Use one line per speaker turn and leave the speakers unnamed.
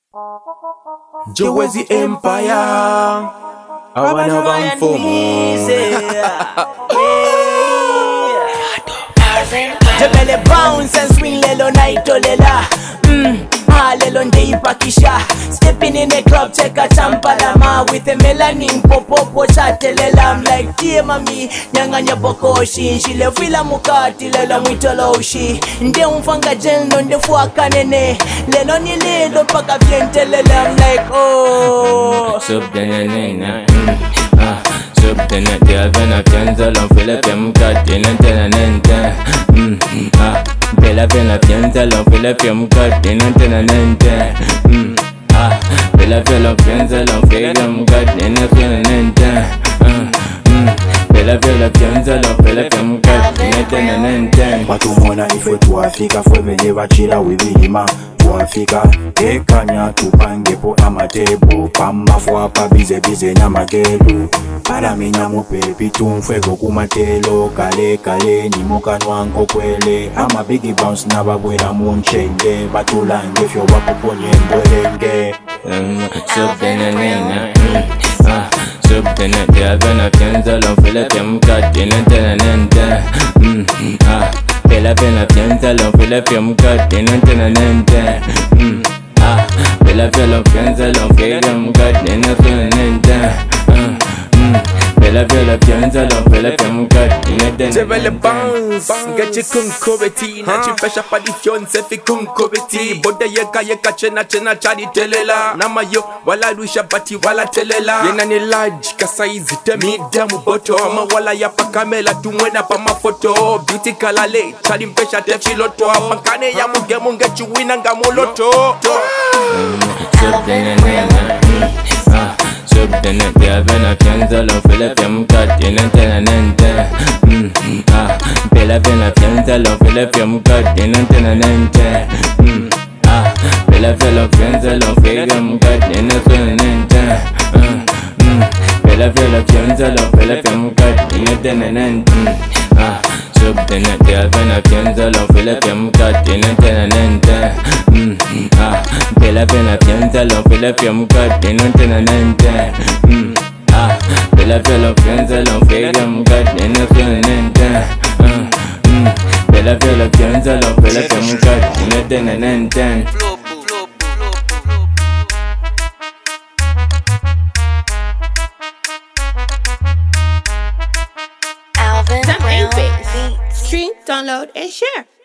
Jowezi Empire abana bamfumu
Jebele bounce and swing lelo naito lela lelo ndeipakisha. Stepping in the club check a champalama with a melanin popo chatelela. I'm like dear mami nyanganya bokoshi shile fila mukati lelo mwitoloshi nde umfanga jendo nde fuaka nene lelo ni lelo paka vientelele. I'm like oh
subdanana subdana diavana pianza l'enfile piamukati nantenanente Bella bella pianza l'enfile piamukati nantenanente Bella bella pianza l'enfile piamukati nantenanente Bella bella pianza l'enfile piamukati nantenanente
batumona ifwe tuafika fwe venye bachira wibilima tuafika ekanya tupangepo amatebo pamafu apa bize nyamagelu paramenya mupepi tumfwego kumatelo kale kale ni mukanwa nkokwele ama bigi bounce nababwera munchenge batulange fyo bakuponye mbwelenge
subdanana subdana diavana pianza l'enfile piamukati nantenanente Bella bella pianza l'enfile piamukati nantenanente Bella bella pianza l'enfile piamukati nantenanente Bella bella pianza l'enfile piamukati nantenanente
Jebele bounce Gachi kunkobeti Nachi fesha pa di fionse fi kunkobeti Bode yeka chena chari telela Nama yo wala rusha bati wala telela Yena ni large kasaizi temi demu boto Ama wala ya pa kamela tumwena pa mafoto Beauty kalale chari mpesha tefi loto Pankane ya munge chuwina nga moloto
Subdana diavana pianza l'enfile piamukati nantenanente Bella bella pianza l'enfile piamukati nantenanente Bella bella pianza l'enfile piamukati nantenanente Bella bella pianza l'enfile piamukati nantenanente Subdana diavana pianza l'enfile piamukati nantenanente Bella bella pianza l'enfile piamukati nantenanente Bella bella pianza l'enfile piamukati nantenanente Bella bella pianza l'enfile piamukati nantenanente
Alvin Brown Beats. Stream, download, and share.